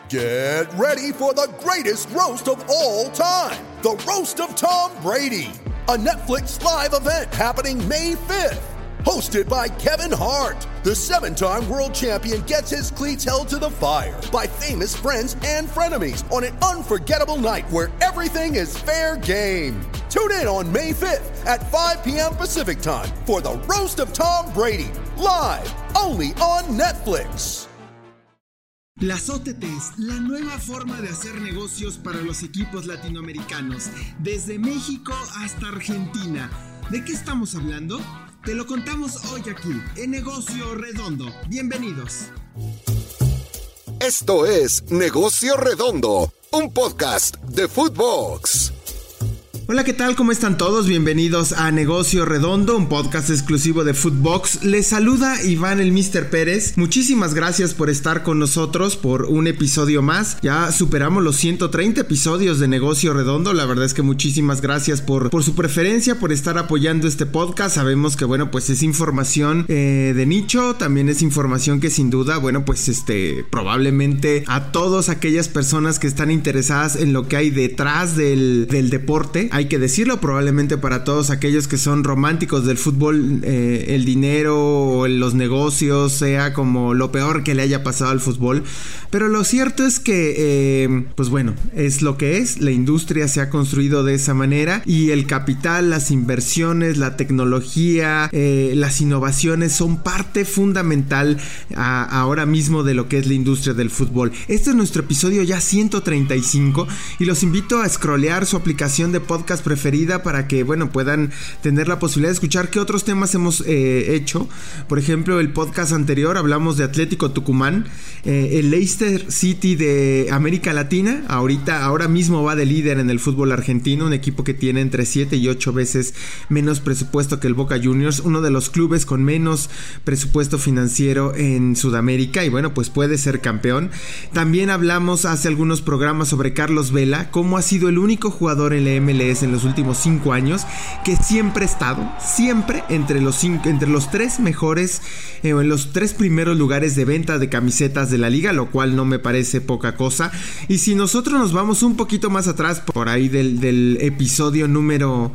Get ready for the greatest roast of all time, the Roast of Tom Brady, a Netflix live event happening May 5th. Hosted by Kevin Hart, the 7-time world champion gets his cleats held to the fire by famous friends and frenemies on an unforgettable night where everything is fair game. Tune in on May 5th at 5 p.m. Pacific Time for the Roast of Tom Brady, live only on Netflix. Las OTTs, la nueva forma de hacer negocios para los equipos latinoamericanos, desde México hasta Argentina. ¿De qué estamos hablando? Te lo contamos hoy aquí, en Negocio Redondo. Bienvenidos. Esto es Negocio Redondo, un podcast de Footbox. Hola, ¿qué tal? ¿Cómo están todos? Bienvenidos a Negocio Redondo, un podcast exclusivo de Footbox. Les saluda Iván el Mr. Pérez. Muchísimas gracias por estar con nosotros por un episodio más. Ya superamos los 130 episodios de Negocio Redondo. La verdad es que muchísimas gracias por su preferencia, por estar apoyando este podcast. Sabemos que, bueno, pues es información de nicho. También es información que sin duda, bueno, pues probablemente a todas aquellas personas que están interesadas en lo que hay detrás del deporte, hay que decirlo, probablemente para todos aquellos que son románticos del fútbol, el dinero o los negocios sea como lo peor que le haya pasado al fútbol. Pero lo cierto es que, pues bueno, es lo que es. La industria se ha construido de esa manera y el capital, las inversiones, la tecnología, las innovaciones son parte fundamental ahora mismo de lo que es la industria del fútbol. Este es nuestro episodio ya 135 y los invito a scrollear su aplicación de podcast preferida para que, bueno, puedan tener la posibilidad de escuchar qué otros temas hemos hecho. Por ejemplo, el podcast anterior hablamos de Atlético Tucumán, el Leicester City de América Latina, ahora mismo va de líder en el fútbol argentino, un equipo que tiene entre 7 y 8 veces menos presupuesto que el Boca Juniors, uno de los clubes con menos presupuesto financiero en Sudamérica y, bueno, pues puede ser campeón. También hablamos hace algunos programas sobre Carlos Vela, cómo ha sido el único jugador en la MLS en los últimos 5 años que siempre ha estado entre los 3 mejores en los 3 primeros lugares de venta de camisetas de la liga, lo cual no me parece poca cosa. Y si nosotros nos vamos un poquito más atrás, por ahí del episodio número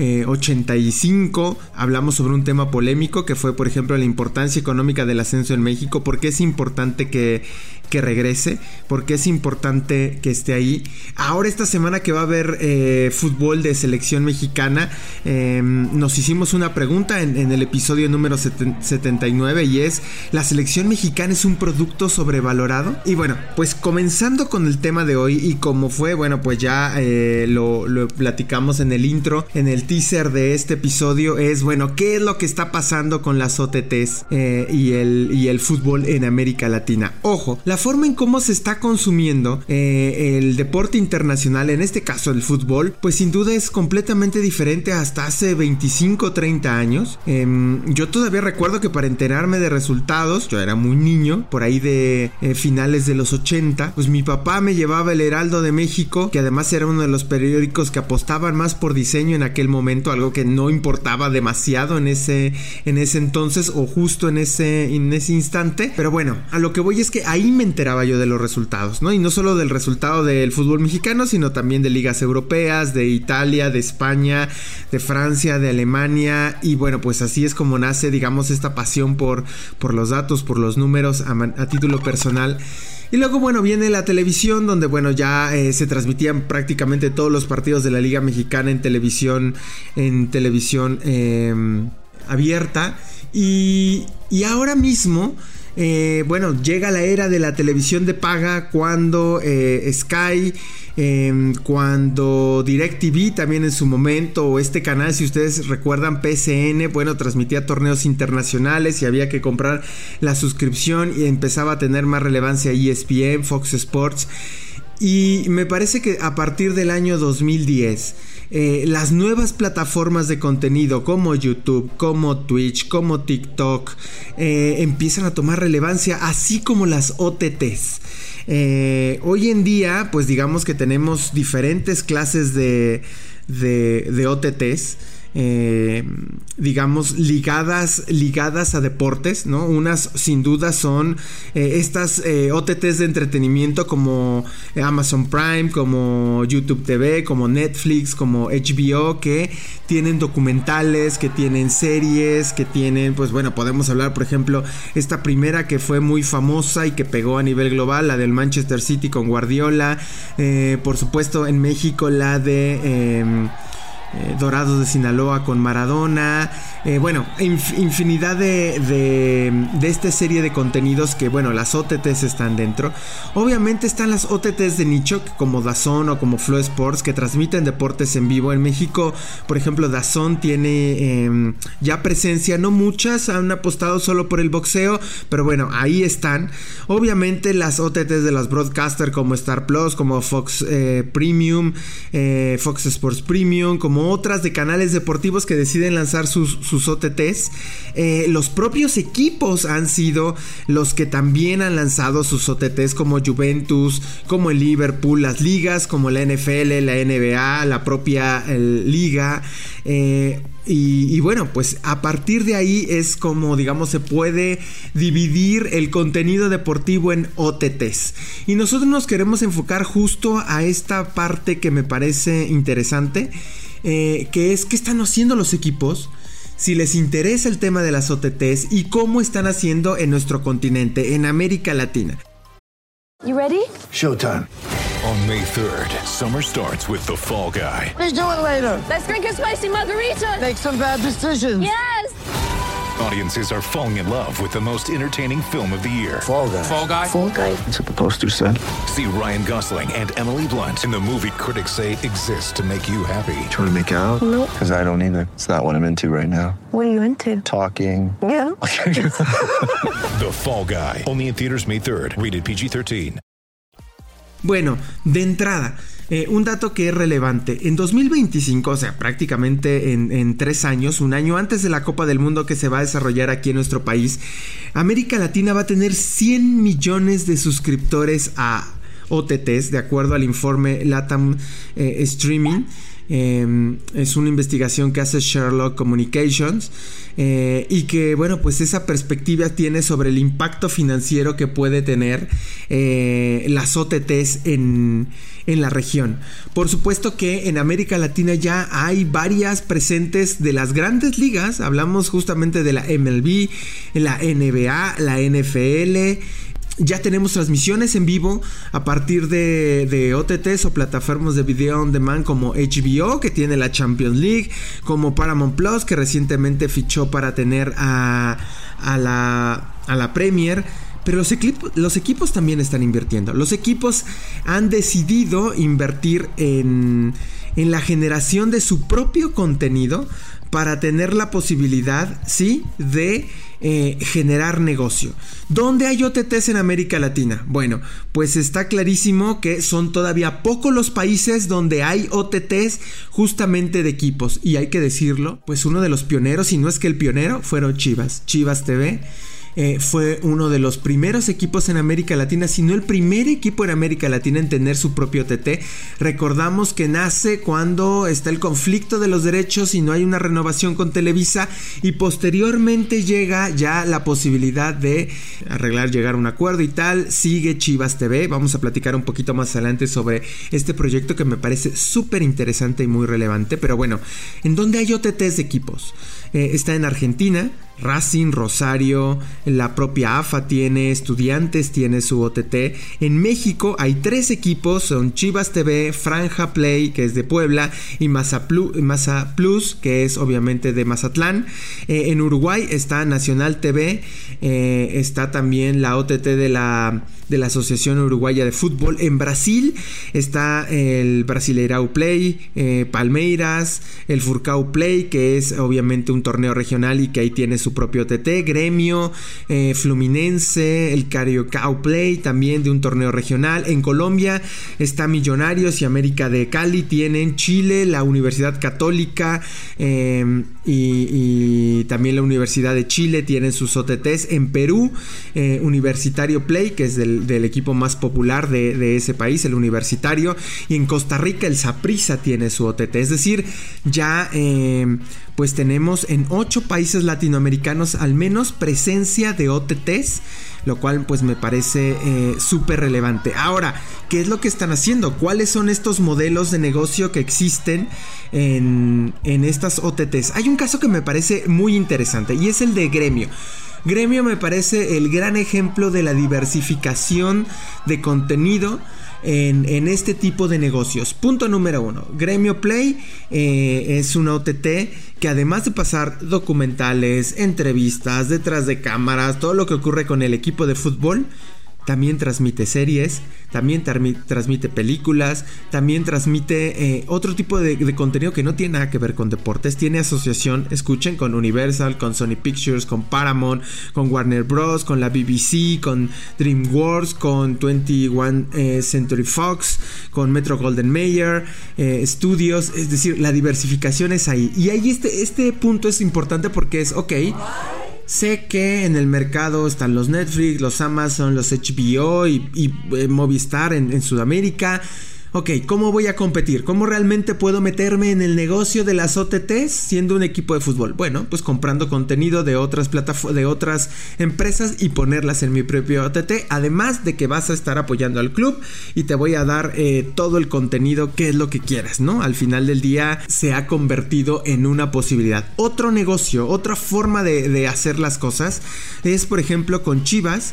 85, hablamos sobre un tema polémico que fue, por ejemplo, la importancia económica del ascenso en México, por qué es importante que regrese, por qué es importante que esté ahí. Ahora esta semana que va a haber fútbol de selección mexicana, nos hicimos una pregunta en el episodio número 79 y es: ¿la selección mexicana es un producto sobrevalorado? Y bueno, pues comenzando con el tema de hoy y como fue, bueno, pues ya lo platicamos en el intro, en el teaser de este episodio, es, bueno, ¿qué es lo que está pasando con las OTTs y el fútbol en América Latina? Ojo, la forma en cómo se está consumiendo el deporte internacional, en este caso el fútbol, pues sin duda es completamente diferente hasta hace 25 o 30 años. Yo todavía recuerdo que para enterarme de resultados, yo era muy niño, por ahí de finales de los 80, pues mi papá me llevaba el Heraldo de México, que además era uno de los periódicos que apostaban más por diseño en aquel momento, algo que no importaba demasiado en ese entonces o justo en ese instante. Pero bueno, a lo que voy es que ahí me enteraba yo de los resultados, ¿no? Y no solo del resultado del fútbol mexicano, sino también de ligas europeas, de Italia, de España, de Francia, de Alemania. Y bueno, pues así es como nace, digamos, esta pasión por los datos, por los números a título personal. Y luego, bueno, viene la televisión, donde, bueno, ya se transmitían prácticamente todos los partidos de la Liga Mexicana en televisión abierta. Y ahora mismo, bueno, llega la era de la televisión de paga, cuando Sky, cuando DirecTV también en su momento, o este canal, si ustedes recuerdan, PSN, bueno, transmitía torneos internacionales y había que comprar la suscripción y empezaba a tener más relevancia ESPN, Fox Sports. Y me parece que a partir del año 2010 las nuevas plataformas de contenido como YouTube, como Twitch, como TikTok empiezan a tomar relevancia, así como las OTTs. Hoy en día, pues digamos que tenemos diferentes clases de OTTs. digamos, ligadas a deportes, ¿no? Unas sin duda son estas OTTs de entretenimiento como Amazon Prime, como YouTube TV, como Netflix, como HBO, que tienen documentales, que tienen series, que tienen, pues bueno, podemos hablar, por ejemplo, esta primera que fue muy famosa y que pegó a nivel global, la del Manchester City con Guardiola, por supuesto en México la de Dorados de Sinaloa con Maradona, bueno, infinidad de esta serie de contenidos que, bueno, las OTTs están dentro. Obviamente están las OTTs de nicho como DAZN o como Flow Sports, que transmiten deportes en vivo. En México, por ejemplo, DAZN tiene ya presencia, no muchas, han apostado solo por el boxeo, pero bueno, ahí están. Obviamente las OTTs de las broadcasters como Star Plus, como Fox Premium, Fox Sports Premium, como otras de canales deportivos que deciden lanzar sus OTTs. Los propios equipos han sido los que también han lanzado sus OTTs, como Juventus, como el Liverpool, las ligas como la NFL, la NBA, la propia liga. Y bueno, pues a partir de ahí es como, digamos, se puede dividir el contenido deportivo en OTTs. Y nosotros nos queremos enfocar justo a esta parte que me parece interesante, que es qué están haciendo los equipos, si les interesa el tema de las OTTs y cómo están haciendo en nuestro continente, en América Latina. You ready? Showtime. On May 3rd, summer starts with The Fall Guy. Let's do it later. Let's drink a spicy margarita. Make some bad decisions. Yes! Audiences are falling in love with the most entertaining film of the year. Fall Guy. Fall Guy? Fall Guy. That's what the poster said. See Ryan Gosling and Emily Blunt in the movie critics say exists to make you happy. Trying to make it out? Nope. Because I don't either. It's not what I'm into right now. What are you into? Talking. Yeah. The Fall Guy. Only in theaters May 3rd. Rated PG-13. Bueno, de entrada, un dato que es relevante. En 2025, o sea, prácticamente en 3 años, un año antes de la Copa del Mundo que se va a desarrollar aquí en nuestro país, América Latina va a tener 100 millones de suscriptores a OTTs, de acuerdo al informe LATAM Streaming. Es una investigación que hace Sherlock Communications, y que, bueno, pues esa perspectiva tiene sobre el impacto financiero que puede tener las OTTs en la región. Por supuesto que en América Latina ya hay varias presentes de las grandes ligas. Hablamos justamente de la MLB, la NBA, la NFL. Ya tenemos transmisiones en vivo a partir de OTTs o plataformas de video on demand como HBO, que tiene la Champions League, como Paramount Plus, que recientemente fichó para tener a la Premier. Pero los equipos también están invirtiendo. Los equipos han decidido invertir en la generación de su propio contenido para tener la posibilidad, sí, de generar negocio. ¿Dónde hay OTTs en América Latina? Bueno, pues está clarísimo que son todavía pocos los países donde hay OTTs justamente de equipos. Y hay que decirlo, pues uno de los pioneros, si no es que el pionero, fueron Chivas. Chivas TV fue uno de los primeros equipos en América Latina, si no el primer equipo en América Latina en tener su propio OTT. Recordamos que nace cuando está el conflicto de los derechos y no hay una renovación con Televisa, y posteriormente llega ya la posibilidad de llegar a un acuerdo y tal. Sigue Chivas TV. Vamos a platicar un poquito más adelante sobre este proyecto que me parece súper interesante y muy relevante. Pero bueno, ¿en dónde hay OTTs de equipos? Está en Argentina, Racing, Rosario, la propia AFA tiene, Estudiantes tiene su OTT. En México hay 3 equipos, son Chivas TV, Franja Play, que es de Puebla, y Maza Plus, que es obviamente de Mazatlán. En Uruguay está Nacional TV, está también la OTT de la Asociación Uruguaya de Fútbol. En Brasil está el Brasileirão Play, Palmeiras, el Furcão Play, que es obviamente un torneo regional y que ahí tiene su propio OTT. Gremio, Fluminense, el Cariocão Play, también de un torneo regional. En Colombia está Millonarios y América de Cali tienen. Chile, la Universidad Católica y también la Universidad de Chile tienen sus OTTs. En Perú, Universitario Play, que es del del equipo más popular de ese país, el Universitario, y en Costa Rica el Saprissa tiene su OTT. Es decir, ya pues tenemos en 8 países latinoamericanos al menos presencia de OTTs, lo cual pues me parece súper relevante. Ahora, ¿qué es lo que están haciendo? ¿Cuáles son estos modelos de negocio que existen en estas OTTs? Hay un caso que me parece muy interesante y es el de Gremio. Gremio me parece el gran ejemplo de la diversificación de contenido en este tipo de negocios. Punto número 1, Gremio Play es una OTT que además de pasar documentales, entrevistas, detrás de cámaras, todo lo que ocurre con el equipo de fútbol, también transmite series, también transmite películas, también transmite otro tipo de contenido que no tiene nada que ver con deportes. Tiene asociación, escuchen, con Universal, con Sony Pictures, con Paramount, con Warner Bros, con la BBC, con DreamWorks, con 21 Century Fox, con Metro Golden Mayer Studios. Es decir, la diversificación es ahí. Y ahí este punto es importante porque es, ok, sé que en el mercado están los Netflix, los Amazon, los HBO y Movistar en Sudamérica. Ok, ¿cómo voy a competir? ¿Cómo realmente puedo meterme en el negocio de las OTTs siendo un equipo de fútbol? Bueno, pues comprando contenido de otras de otras empresas y ponerlas en mi propio OTT. Además de que vas a estar apoyando al club y te voy a dar todo el contenido que es lo que quieras, ¿no? Al final del día se ha convertido en una posibilidad. Otro negocio, otra forma de hacer las cosas es, por ejemplo, con Chivas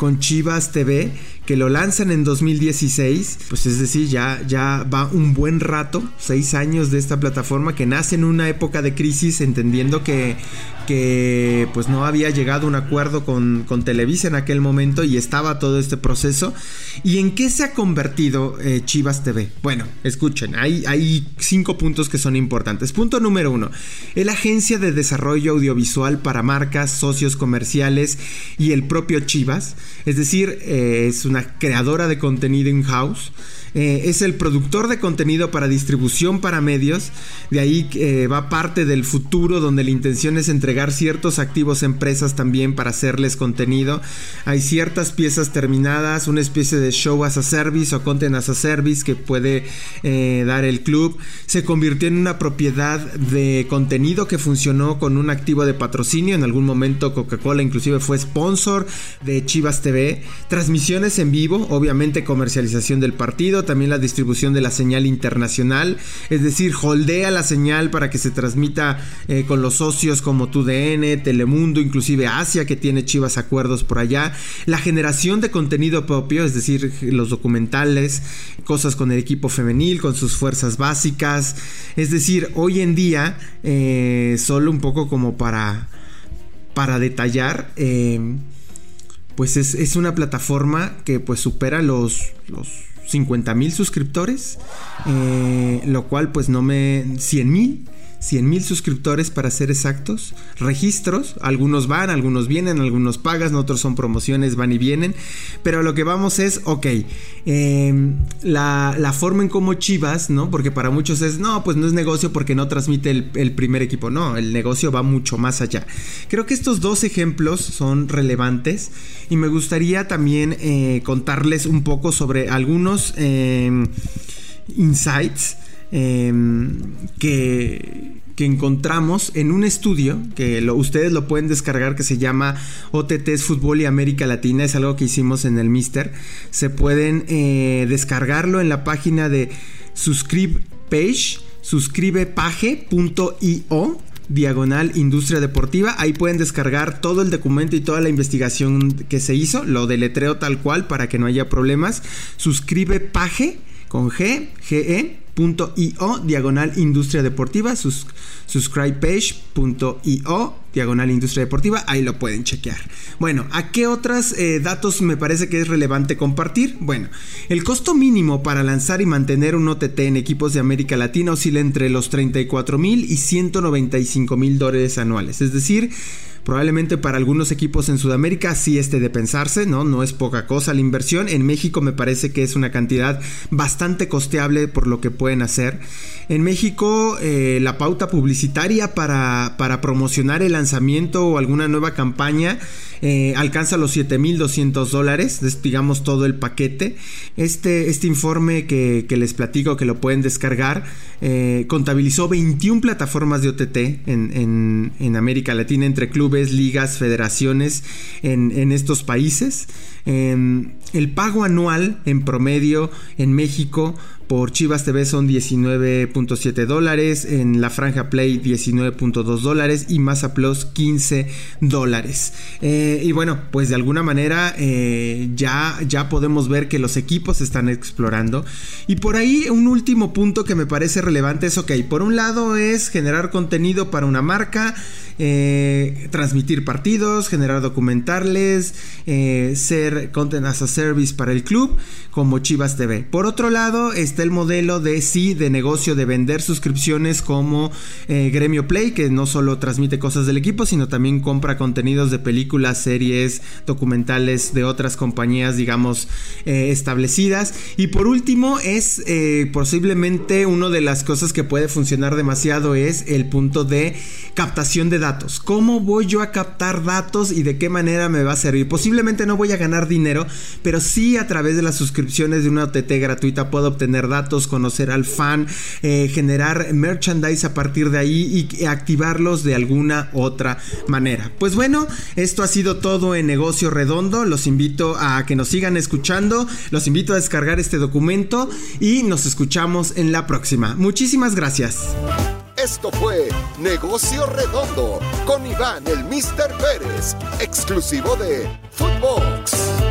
TV, que lo lanzan en 2016, pues es decir, ya va un buen rato, 6 años de esta plataforma que nace en una época de crisis, entendiendo que pues no había llegado a un acuerdo con Televisa en aquel momento y estaba todo este proceso. ¿Y en qué se ha convertido Chivas TV? Bueno, escuchen, hay 5 puntos que son importantes. Punto número 1, es la agencia de desarrollo audiovisual para marcas, socios comerciales y el propio Chivas. Es decir, es una creadora de contenido in-house. Es el productor de contenido para distribución para medios. De ahí va parte del futuro, donde la intención es entregar ciertos activos a empresas también para hacerles contenido. Hay ciertas piezas terminadas, una especie de show as a service o content as a service que puede dar el club. Se convirtió en una propiedad de contenido que funcionó con un activo de patrocinio. En algún momento Coca-Cola inclusive fue sponsor de Chivas TV. Transmisiones en vivo, obviamente comercialización del partido, también la distribución de la señal internacional, es decir, holdea la señal para que se transmita con los socios como TUDN, Telemundo, inclusive Asia, que tiene Chivas acuerdos por allá. La generación de contenido propio, es decir, los documentales, cosas con el equipo femenil, con sus fuerzas básicas. Es decir, hoy en día, solo un poco como para detallar, pues es una plataforma que pues supera los 50,000 suscriptores, lo cual pues 100,000 suscriptores para ser exactos, registros, algunos van, algunos vienen, algunos pagas, otros son promociones, van y vienen, pero lo que vamos es, ok, la forma en cómo Chivas, ¿no? Porque para muchos es, no, pues no es negocio porque no transmite el primer equipo, no, el negocio va mucho más allá. Creo que estos 2 ejemplos son relevantes y me gustaría también contarles un poco sobre algunos insights que encontramos en un estudio que ustedes lo pueden descargar, que se llama OTTs Fútbol y América Latina. Es algo que hicimos en el Mister. Se pueden descargarlo en la página de suscribepage.io /industria deportiva. Ahí pueden descargar todo el documento y toda la investigación que se hizo. Lo deletreo tal cual para que no haya problemas. Suscribepage con GE.io /industria deportiva, subscribepage.io /industria deportiva, ahí lo pueden chequear. Bueno, ¿a qué otros datos me parece que es relevante compartir? Bueno, el costo mínimo para lanzar y mantener un OTT en equipos de América Latina oscila entre los $34,000 y $195,000 anuales, es decir, probablemente para algunos equipos en Sudamérica sí de pensarse, no es poca cosa la inversión. En México me parece que es una cantidad bastante costeable por lo que pueden hacer. En México la pauta publicitaria para promocionar el lanzamiento o alguna nueva campaña alcanza los $7,200, digamos todo el paquete. Este informe que les platico, que lo pueden descargar, contabilizó 21 plataformas de OTT en América Latina, entre clubes, ligas, federaciones en estos países. El pago anual en promedio en México por Chivas TV son $19.7, en la franja Play $19.2 y Masa Plus $15. Y bueno, pues de alguna manera ya podemos ver que los equipos se están explorando. Y por ahí un último punto que me parece relevante es, ok, por un lado es generar contenido para una marca, transmitir partidos, generar documentales, ser content as a service para el club como Chivas TV. Por otro lado está el modelo de negocio, de vender suscripciones como Gremio Play, que no solo transmite cosas del equipo, sino también compra contenidos de películas, series, documentales de otras compañías, digamos, establecidas. Y por último es posiblemente una de las cosas que puede funcionar demasiado es el punto de captación de datos. ¿Cómo voy yo a captar datos y de qué manera me va a servir? Posiblemente no voy a ganar dinero, pero sí a través de las suscripciones de una OTT gratuita puedo obtener datos, conocer al fan, generar merchandise a partir de ahí y activarlos de alguna otra manera. Pues bueno, esto ha sido todo en Negocio Redondo. Los invito a que nos sigan escuchando, los invito a descargar este documento y nos escuchamos en la próxima. Muchísimas gracias. Esto fue Negocio Redondo con Iván el Mr. Pérez, exclusivo de Footbox.